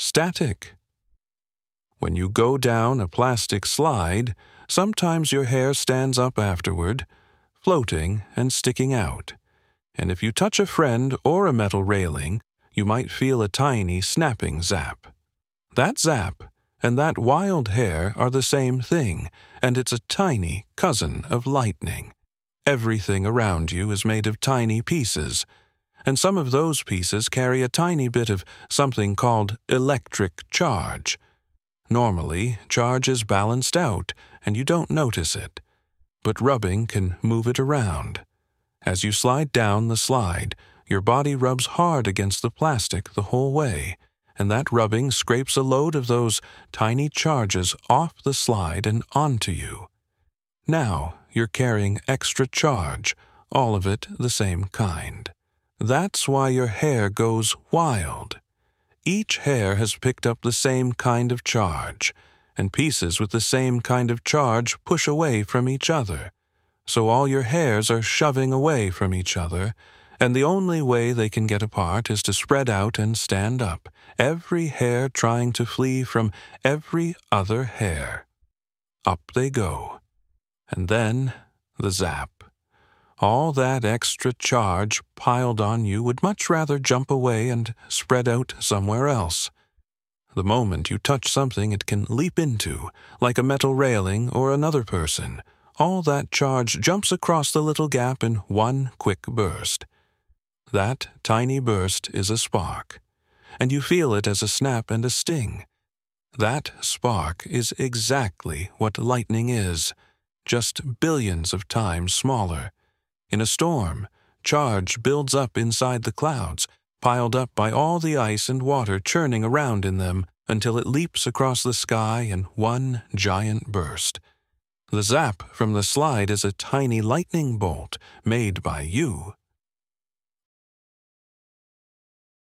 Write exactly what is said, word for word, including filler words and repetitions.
static. When you go down a plastic slide, sometimes your hair stands up afterward, floating and sticking out. And if you touch a friend or a metal railing, you might feel a tiny snapping zap. That zap and that wild hair are the same thing, and it's a tiny cousin of lightning. Everything around you is made of tiny pieces, and some of those pieces carry a tiny bit of something called electric charge. Normally, charge is balanced out, and you don't notice it, but rubbing can move it around. As you slide down the slide, your body rubs hard against the plastic the whole way, and that rubbing scrapes a load of those tiny charges off the slide and onto you. Now you're carrying extra charge, all of it the same kind. That's why your hair goes wild. Each hair has picked up the same kind of charge, and pieces with the same kind of charge push away from each other. So all your hairs are shoving away from each other, and the only way they can get apart is to spread out and stand up, every hair trying to flee from every other hair. Up they go. And then the zap. All that extra charge piled on you would much rather jump away and spread out somewhere else. The moment you touch something it can leap into, like a metal railing or another person, all that charge jumps across the little gap in one quick burst. That tiny burst is a spark, and you feel it as a snap and a sting. That spark is exactly what lightning is, just billions of times smaller. In a storm, charge builds up inside the clouds, piled up by all the ice and water churning around in them until it leaps across the sky in one giant burst. The zap from the slide is a tiny lightning bolt made by you.